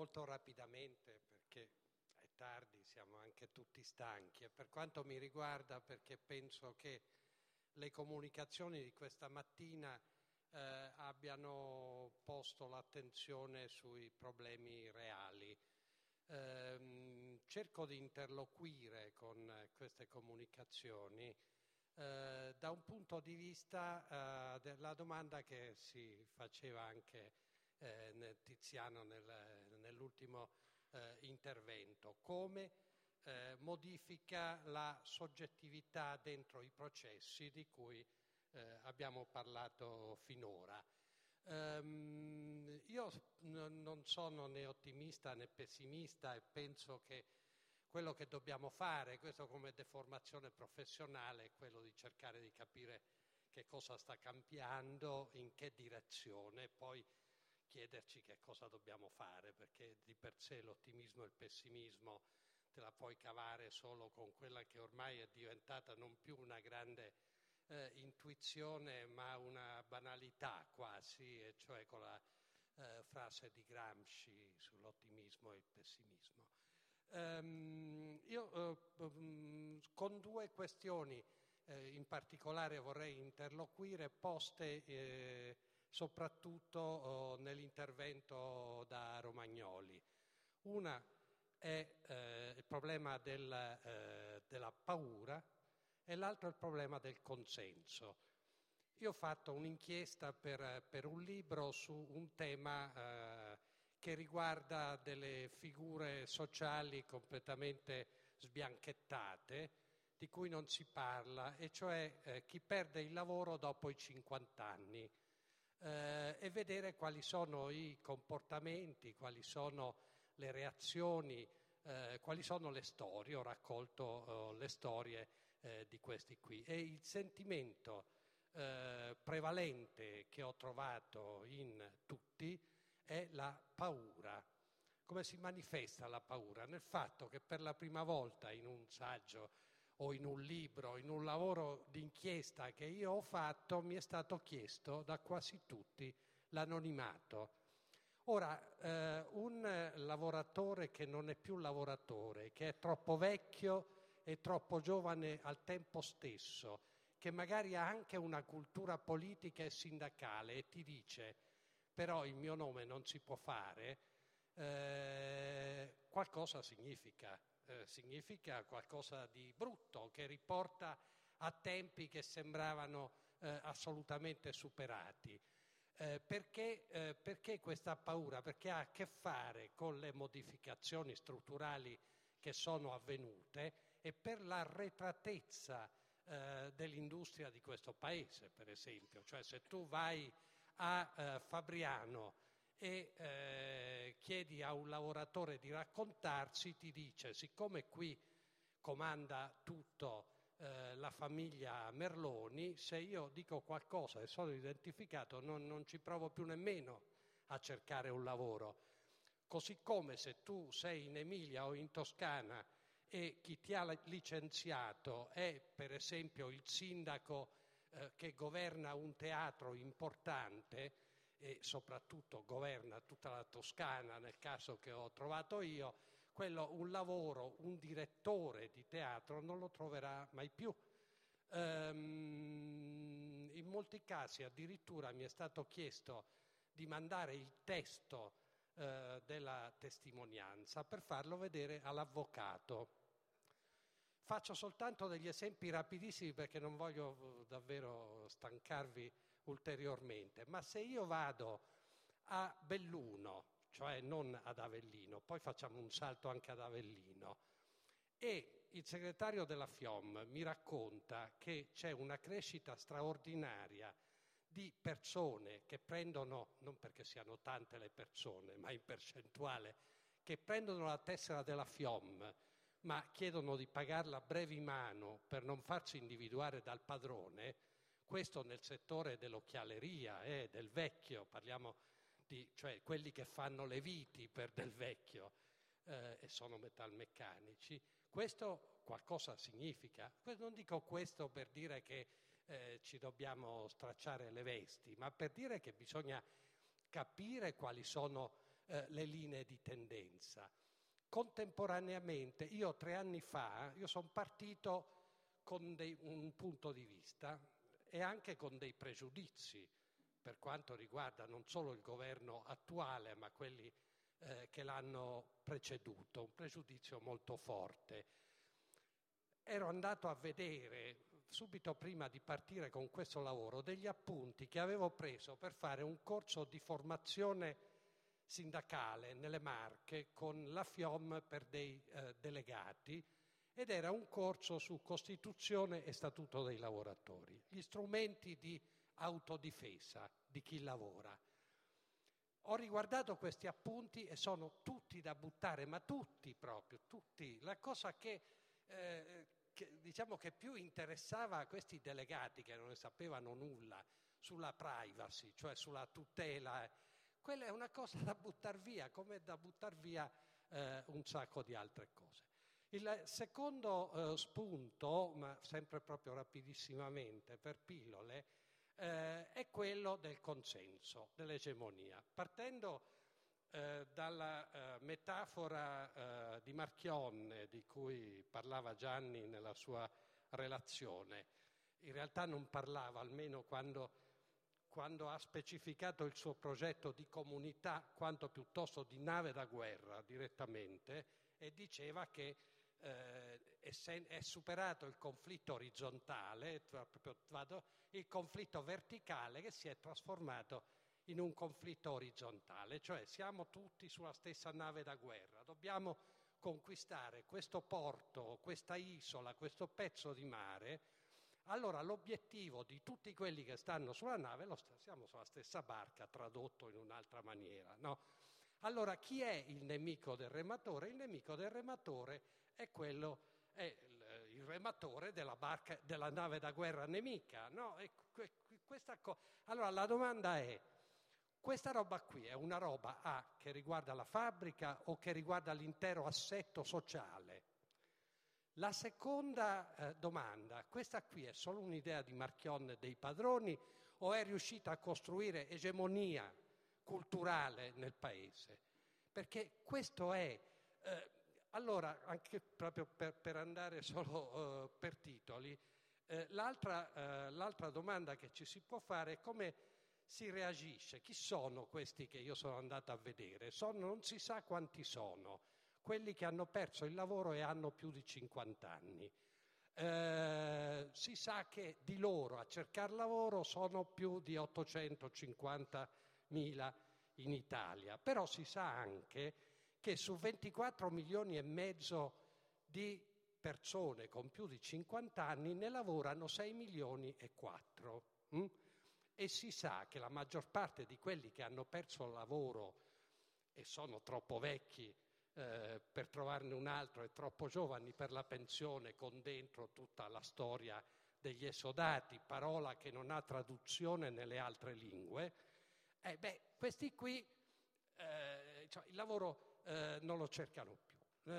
molto rapidamente perché è tardi, siamo anche tutti stanchi e per quanto mi riguarda perché penso che le comunicazioni di questa mattina abbiano posto l'attenzione sui problemi reali. Cerco di interloquire con queste comunicazioni da un punto di vista della domanda che si faceva anche Tiziano nell'ultimo intervento, come modifica la soggettività dentro i processi di cui abbiamo parlato finora. Io non sono né ottimista né pessimista e penso che quello che dobbiamo fare, questo come deformazione professionale, è quello di cercare di capire che cosa sta cambiando, in che direzione, poi chiederci che cosa dobbiamo fare, perché di per sé l'ottimismo e il pessimismo te la puoi cavare solo con quella che ormai è diventata non più una grande intuizione ma una banalità quasi, e cioè con la frase di Gramsci sull'ottimismo e il pessimismo. Con due questioni in particolare vorrei interloquire, poste soprattutto nell'intervento da Romagnoli. Una è il problema della paura e l'altro è il problema del consenso. Io ho fatto un'inchiesta per un libro su un tema che riguarda delle figure sociali completamente sbianchettate, di cui non si parla, e cioè chi perde il lavoro dopo i 50 anni. E vedere quali sono i comportamenti, quali sono le reazioni, quali sono le storie. Ho raccolto le storie di questi qui. E il sentimento prevalente che ho trovato in tutti è la paura. Come si manifesta la paura? Nel fatto che per la prima volta in un saggio o in un libro, in un lavoro d'inchiesta che io ho fatto, mi è stato chiesto da quasi tutti l'anonimato. Ora, un lavoratore che non è più lavoratore, che è troppo vecchio e troppo giovane al tempo stesso, che magari ha anche una cultura politica e sindacale e ti dice però il mio nome non si può fare, qualcosa significa. Significa qualcosa di brutto che riporta a tempi che sembravano assolutamente superati. Perché questa paura? Perché ha a che fare con le modificazioni strutturali che sono avvenute e per l'arretratezza dell'industria di questo paese, per esempio. Cioè se tu vai a Fabriano e chiedi a un lavoratore di raccontarsi, ti dice: siccome qui comanda tutto la famiglia Merloni, se io dico qualcosa e sono identificato non ci provo più nemmeno a cercare un lavoro. Così come se tu sei in Emilia o in Toscana e chi ti ha licenziato è per esempio il sindaco che governa un teatro importante e soprattutto governa tutta la Toscana, nel caso che ho trovato io, quello un lavoro, un direttore di teatro non lo troverà mai più. In molti casi addirittura mi è stato chiesto di mandare il testo della testimonianza per farlo vedere all'avvocato. Faccio soltanto degli esempi rapidissimi perché non voglio davvero stancarvi ulteriormente, ma se io vado a Belluno, cioè non ad Avellino, poi facciamo un salto anche ad Avellino, e il segretario della FIOM mi racconta che c'è una crescita straordinaria di persone che prendono, non perché siano tante le persone, ma in percentuale, che prendono la tessera della FIOM, ma chiedono di pagarla a brevi mano per non farsi individuare dal padrone, questo nel settore dell'occhialeria, del vecchio, parliamo cioè quelli che fanno le viti per del vecchio e sono metalmeccanici, questo qualcosa significa. Non dico questo per dire che ci dobbiamo stracciare le vesti, ma per dire che bisogna capire quali sono le linee di tendenza. Contemporaneamente, io 3 anni fa, sono partito con un punto di vista e anche con dei pregiudizi per quanto riguarda non solo il governo attuale, ma quelli che l'hanno preceduto, un pregiudizio molto forte. Ero andato a vedere, subito prima di partire con questo lavoro, degli appunti che avevo preso per fare un corso di formazione sindacale nelle Marche con la FIOM per dei delegati, ed era un corso su Costituzione e Statuto dei lavoratori, gli strumenti di autodifesa di chi lavora. Ho riguardato questi appunti e sono tutti da buttare, ma tutti proprio, tutti. La cosa che diciamo che più interessava a questi delegati, che non ne sapevano nulla, sulla privacy, cioè sulla tutela, quella è una cosa da buttar via, come da buttar via un sacco di altre cose. Il secondo spunto, ma sempre proprio rapidissimamente per pillole, è quello del consenso, dell'egemonia. Partendo dalla metafora di Marchionne, di cui parlava Gianni nella sua relazione, in realtà non parlava, almeno quando ha specificato il suo progetto di comunità, quanto piuttosto di nave da guerra direttamente, e diceva che è superato il conflitto orizzontale, il conflitto verticale che si è trasformato in un conflitto orizzontale, cioè siamo tutti sulla stessa nave da guerra, dobbiamo conquistare questo porto, questa isola, questo pezzo di mare. Allora l'obiettivo di tutti quelli che stanno sulla nave, siamo sulla stessa barca, tradotto in un'altra maniera, no? Allora chi è il nemico del rematore? Il nemico del rematore è il rematore della nave da guerra nemica, no? Allora la domanda è: questa roba qui è una roba che riguarda la fabbrica o che riguarda l'intero assetto sociale? La seconda domanda: questa qui è solo un'idea di Marchionne dei padroni o è riuscita a costruire egemonia culturale nel paese? Perché questo è... allora, anche proprio per andare solo per titoli, l'altra domanda che ci si può fare è come si reagisce. Chi sono questi che io sono andato a vedere? Non si sa quanti sono, quelli che hanno perso il lavoro e hanno più di 50 anni. Si sa che di loro a cercare lavoro sono più di 850.000 in Italia, però si sa anche che su 24 milioni e mezzo di persone con più di 50 anni ne lavorano 6 milioni e 4. E si sa che la maggior parte di quelli che hanno perso il lavoro e sono troppo vecchi per trovarne un altro e troppo giovani per la pensione, con dentro tutta la storia degli esodati, parola che non ha traduzione nelle altre lingue, questi qui il lavoro non lo cercano più.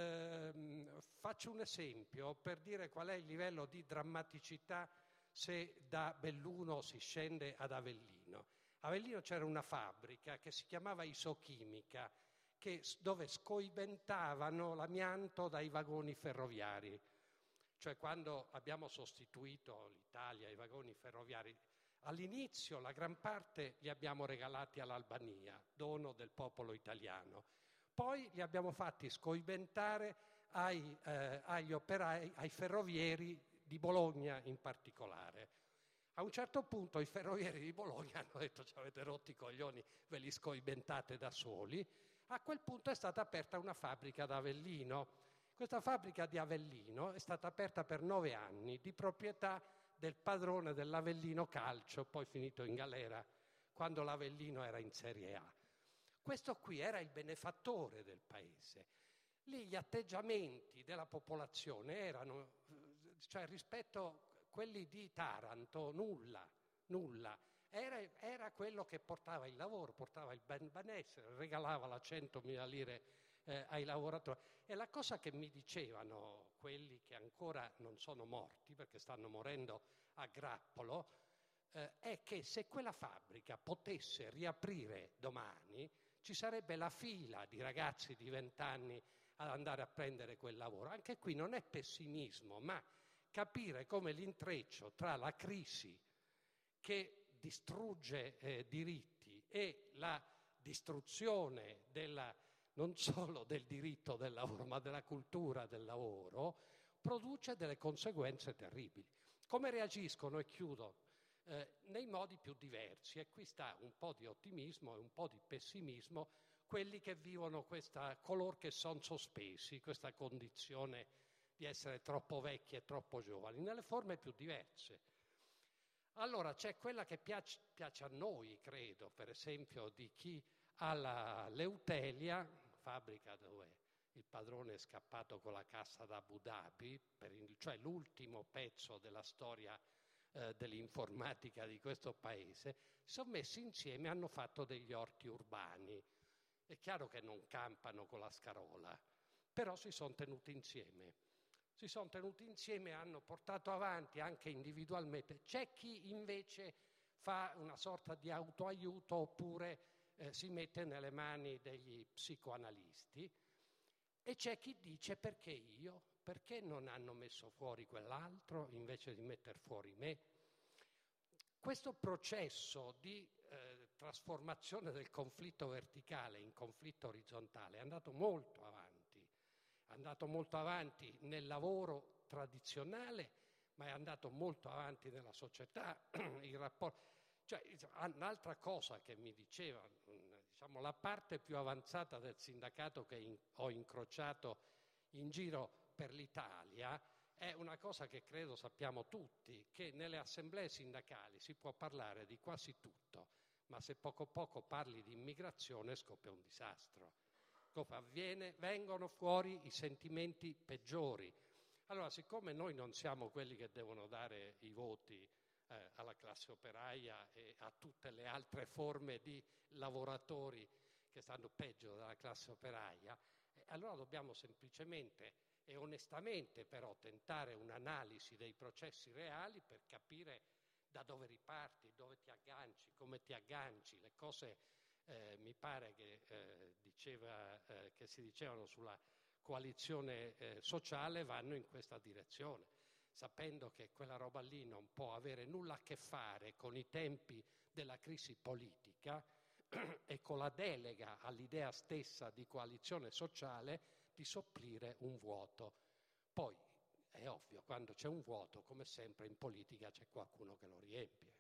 Faccio un esempio per dire qual è il livello di drammaticità se da Belluno si scende ad Avellino. A Avellino c'era una fabbrica che si chiamava Isochimica, dove scoibentavano l'amianto dai vagoni ferroviari. Cioè quando abbiamo sostituito l'Italia ai vagoni ferroviari, all'inizio la gran parte li abbiamo regalati all'Albania, dono del popolo italiano. Poi li abbiamo fatti scoibentare agli operai, ai ferrovieri di Bologna in particolare. A un certo punto i ferrovieri di Bologna hanno detto: ci avete rotti i coglioni, ve li scoibentate da soli. A quel punto è stata aperta una fabbrica ad Avellino. Questa fabbrica di Avellino è stata aperta per 9 anni, di proprietà del padrone dell'Avellino Calcio, poi finito in galera quando l'Avellino era in Serie A. Questo qui era il benefattore del paese. Lì gli atteggiamenti della popolazione erano, cioè rispetto a quelli di Taranto, nulla. Era quello che portava il lavoro, portava il benessere, regalava la 100.000 lire ai lavoratori. E la cosa che mi dicevano quelli che ancora non sono morti, perché stanno morendo a grappolo, è che se quella fabbrica potesse riaprire domani, ci sarebbe la fila di ragazzi di 20 anni ad andare a prendere quel lavoro. Anche qui non è pessimismo, ma capire come l'intreccio tra la crisi che distrugge diritti e la distruzione non solo del diritto del lavoro, ma della cultura del lavoro, produce delle conseguenze terribili. Come reagiscono, e chiudo, nei modi più diversi, e qui sta un po' di ottimismo e un po' di pessimismo, quelli che vivono coloro che sono sospesi, questa condizione di essere troppo vecchi e troppo giovani, nelle forme più diverse. Allora c'è quella che piace a noi, credo, per esempio di chi ha l'Eutelia, fabbrica dove il padrone è scappato con la cassa da Abu Dhabi, cioè l'ultimo pezzo della storia dell'informatica di questo paese, si sono messi insieme e hanno fatto degli orti urbani. È chiaro che non campano con la scarola, però si sono tenuti insieme. Si sono tenuti insieme e hanno portato avanti anche individualmente. C'è chi invece fa una sorta di autoaiuto oppure si mette nelle mani degli psicoanalisti e c'è chi dice perché io? Perché non hanno messo fuori quell'altro invece di metter fuori me? Questo processo di trasformazione del conflitto verticale in conflitto orizzontale è andato molto avanti. È andato molto avanti nel lavoro tradizionale, ma è andato molto avanti nella società. Il rapporto, cioè, un'altra cosa che mi diceva, diciamo, la parte più avanzata del sindacato che ho incrociato in giro per l'Italia, è una cosa che credo sappiamo tutti, che nelle assemblee sindacali si può parlare di quasi tutto, ma se poco poco parli di immigrazione scoppia un disastro. Vengono fuori i sentimenti peggiori. Allora, siccome noi non siamo quelli che devono dare i voti alla classe operaia e a tutte le altre forme di lavoratori che stanno peggio della classe operaia, allora dobbiamo semplicemente e onestamente però tentare un'analisi dei processi reali per capire da dove riparti, dove ti agganci, come ti agganci. Le cose mi pare che che si dicevano sulla coalizione sociale vanno in questa direzione, sapendo che quella roba lì non può avere nulla a che fare con i tempi della crisi politica e con la delega all'idea stessa di coalizione sociale di sopplire un vuoto. Poi è ovvio, quando c'è un vuoto, come sempre in politica c'è qualcuno che lo riempie.